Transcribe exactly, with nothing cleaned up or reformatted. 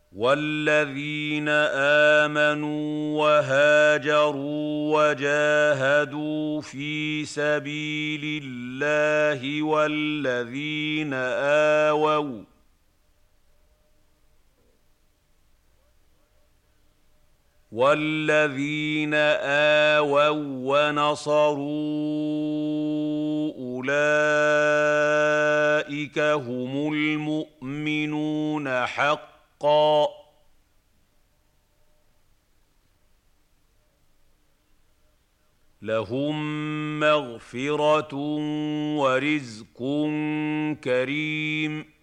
وَالَّذِينَ آمَنُوا وَهَاجَرُوا وَجَاهَدُوا فِي سَبِيلِ اللَّهِ وَالَّذِينَ آوَوا وَالَّذِينَ آوَوا وَّنَصَرُوا أُولَٰئِكَ هُمُ الْمُؤْمِنُونَ حَقًّا ۚ لَّهُم مَّغْفِرَةٌ وَرِزْقٌ كَرِيمٌ